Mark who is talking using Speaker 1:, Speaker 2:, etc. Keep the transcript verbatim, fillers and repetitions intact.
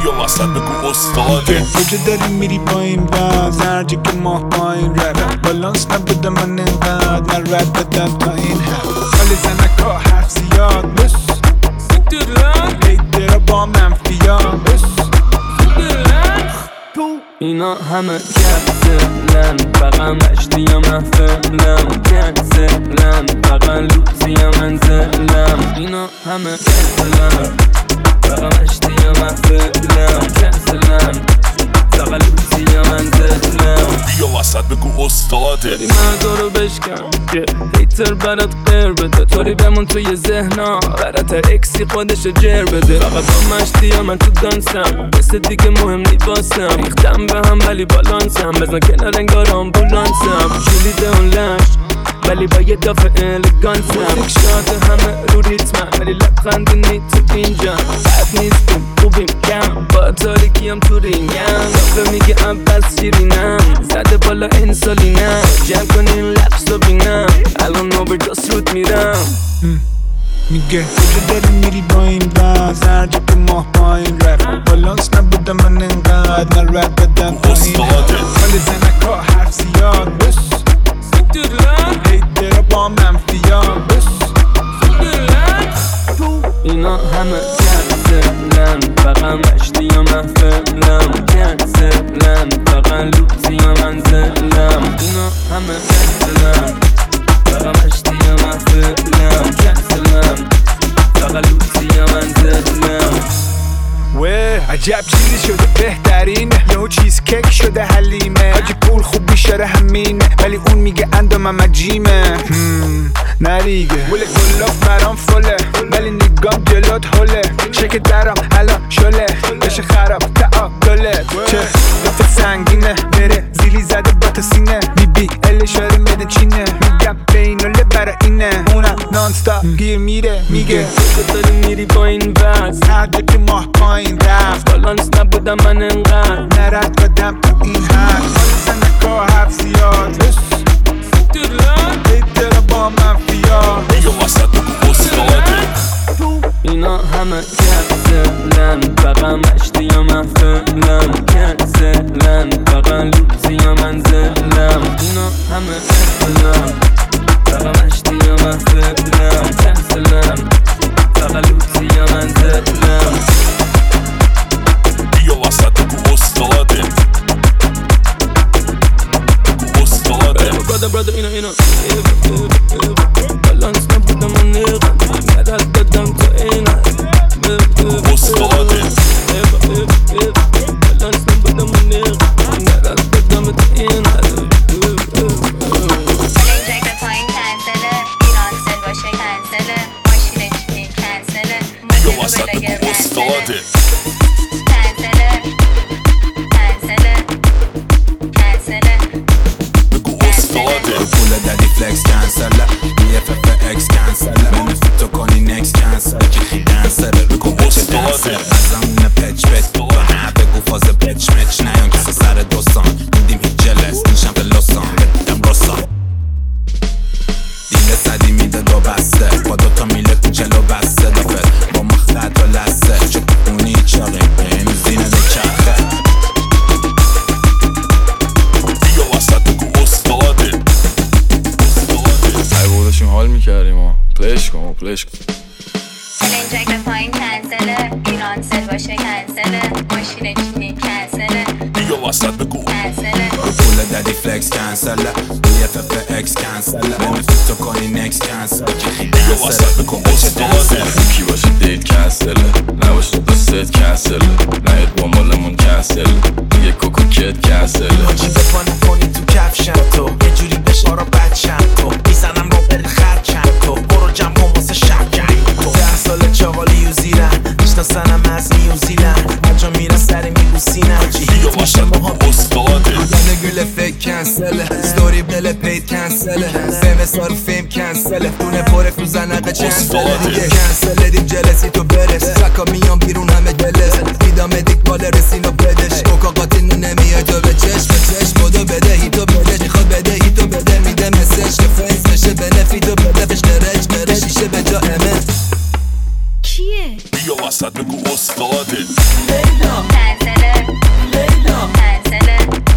Speaker 1: بیا وسط بگو استاده.
Speaker 2: کجا داری میری با این وز هر جا که ماه پایین رد بالانس نبودم من انقدر من رد بدم تا این حد حال زنکا حرف زیاد بس هیترا با منفیان بس
Speaker 3: اینا همه کنسلن فقط مشتی یا محفلم کنسلن فقط لوزی یا منزلم اینا همه کنسلن فقط مشتی یا محفلم کنسلن فقط لوزی یا منزلم
Speaker 1: بیا وسط بگو استاده.
Speaker 3: داری مردا رو بشکن که هیتر برات قیر بده طوری بمون توی ذهنا برات اکسی خودش جر بده فقط با مشتی یا من تو دانسم مثل دیگه مهم لیباسم ریختم به هم ولی بالانسم بزن کنار انگار آمبولانسم شولیده اون لش ولی با یه دافع الگانسم موزیک شاده همه رو ریتمم ولی لبخندی نی تو اینجا بد نیستیم خوبیم کم با تاریکیم تو رینگم دافع میگه عباس شیرینم زده بالا انسولینم جمع کنین لبس رو بینم الان اووردوس رود میرم
Speaker 2: میگه کجا داری میری با این وز هر جا که ماه پایین رد بالانس نبودم من انقدر من رد بدم تا این حد حال زنکا حرف زیاد بس هیترا با منفیان بس
Speaker 3: اینا همه کنسلن فقط مشتی یا محفلم کنسلن فقط لوزی یا منزلم اینا همه کنسلن فقط مشتی یا محفلم کنسلن فقط لوزی یا منزلم
Speaker 2: وه عجب چیزی شده بهترینه یهو چیز کیک شده حلیمه حاجی پول خوب بیشتره همینه ولی اون میگه اندامم عجیمه نریگه ولی گلاف برام فله ولی نگام جلوت هله شک درم الان شله بشه خراب تعادله چه دفت سنگینه بره زیلی زده با تا سینه بی بی ال اشاره مده چینه میگم بیناله برا اینه اونم نانستا گیر میره میگه
Speaker 3: کجا داری میری با این وز
Speaker 2: هر جا که ماه پایین رفت
Speaker 3: بالانس نبودم من انقدر
Speaker 2: نرد بدم تا این حد حال زنکا حرف زیاد هیترا با منفیان
Speaker 1: بیا وسط بگو استاده.
Speaker 3: اینا همه کنسلن فقط مشتی یا محفلم کنسلن فقط لوزی یا منزلم اینا همه کنسلن فقط مشتی یا محفلم کنسلن فقط لوزی یا منزلم
Speaker 1: بیا وسط بگو استاده. بگو استاده.
Speaker 3: brother brother اینا اینا بالانس نبودم من نیغم نداد دادم تو اینا
Speaker 1: بگو استاده.
Speaker 3: بالانس نبودم من نیغم نداد دادم تو اینا
Speaker 4: چلنجک به پایین کنسله ایرانسل باشه کنسله ماشین چینی کنسله
Speaker 1: بیا وسط بگو استاده.
Speaker 4: کنسله کنسله کنسله
Speaker 1: بگو استاده.
Speaker 5: پول دادی فلکس کنسله بی اف اف اکس کنسله بنفیت تو کنی نکس کنسل جیخی دنسله بگو
Speaker 1: استاده.
Speaker 5: از همونه پچ پچ و نه بگو فاز پچ مچ نیان کسی سر دوستان میدیم هیچ جلس نیشم به لسان بدم رسان دیل صدی میده دو بسته با دوتا میله تو جلو بسته دافت با مخلط و لسته چه اونی چاقیم این زینه دو چرخه
Speaker 1: بیا وسط بگو استاده.
Speaker 6: ای بابا داشتیم حال میکردیم ها پلیش کن پلیش کن
Speaker 4: چلنجک به پایین کنسله ایرانسل باشه کنسله ماشین چینی کنسله
Speaker 1: بیا وسط بگو
Speaker 4: کنسله
Speaker 5: پول دادی فلکس کنسله بی اف اف اکس کنسله بنفیت تو کنی نکس کنسل جیخی
Speaker 1: بیا وسط بگو استاده.
Speaker 6: کی باشه دیت کنسله نباشه دوستت کنسله نهید با مالمون کنسله یه کوکو کت کنسله
Speaker 7: حاجی بپانه کنی تو کفشم تو یه جوری بشارا بچم تو میزنم رو بل خرچم تو برو جمع کن واسه شرکن تو ده سال چاقالی و زیرن میشناسنم از نیوزیلند هر جا میرن سری میبوسینم
Speaker 1: بیا وسط بگو استاده.
Speaker 5: یه گل فیک کنسله ستوری بل پید کنسله فیم سار فیم کنسله دونه پره تو زنقه چنسله دیگه کنسله دیم جلسی تو برس سکا میان بیرون همه دلس میدام دیک بال رسین و بدش کوکا قاطی نمیای تو به چشم چشم بودو بده هیتو بدش میخواد بده هیتو بده میده مسج که فرنس بشه بنفیتو بده فش نرج نره شیشه به جا امه
Speaker 4: کیه؟
Speaker 1: بیا وسط بگو استاده
Speaker 4: کنسله کنسله